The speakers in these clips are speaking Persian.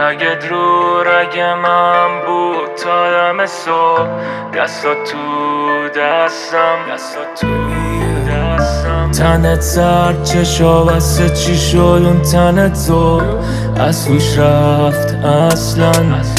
اگه رو رگ من بود تا دم صبح، دستات تو دستم، دستات تو دستم. تنت سرد چشا بسته چی شد اون تنت تو از هوش رفت اصلا،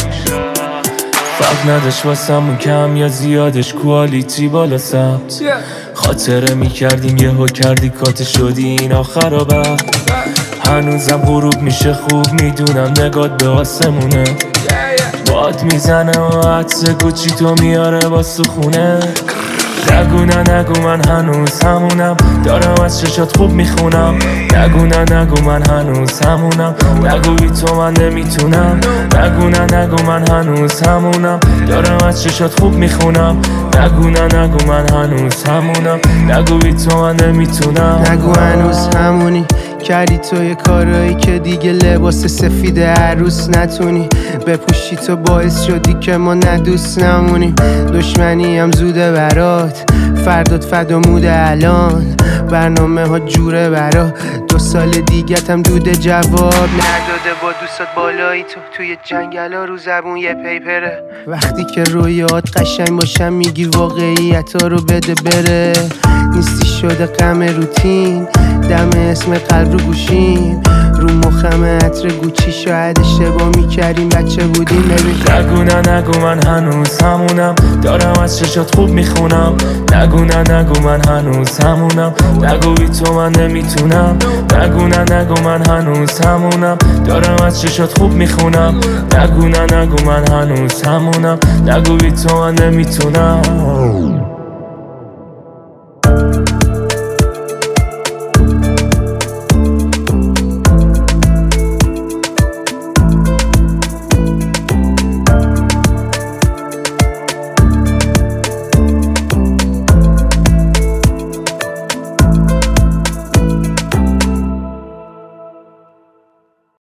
فرق نداشت واسمون کم یا زیادش، کوالیتی بالا ثبت. خاطره میکردیم یهو کردی کات شدی این آخر هنوزم غروب میشه خوب میدونم نگات به آسمونه، باد میزنه و عطس گوچی تو میاره واسه خونه. نگو نه نگو من هنوز همونم، دارم از چشات خوب میخونم. نگو نه نگو من هنوز همونم، نگو بی تو من نمیتونم. نگو نه نگو من هنوز همونم، دارم از چشات خوب میخونم. نگو نه نگو من هنوز همونم، نگو بی تو من نمیتونم. نگو هنوز همونی، کردی تو یه کارایی که دیگه لباس سفید عروس نتونی بپوشی، تو باعث شدی که ما ندوست نمونیم. دشمنی هم زوده برات، فردات فداموده الان، برنامه ها جوره برا 2 سال دیگت هم دوده جواب نداده. با دوستات بالایی تو توی جنگل ها رو زبون یه پیپره، وقتی که رویات قشنگ باشم میگی واقعیت ها رو بده بره. نیستی شده غم روتین، دم اسم قلب رو گوشیم، رو مخم عطر گوچی، شاید اشتباه میکردیم بچه بودیم. ببین نگو نه نگو من هنوز همونم، دارم از چشات خوب میخونم. نگو نه نگو من هنوز همونم، نگو بی تو من نمیتونم. نگو نه نگو من هنوز همونم، دارم از چشات خوب میخونم. نگو نه نگو من هنوز همونم، نگو بی تو من نمیتونم.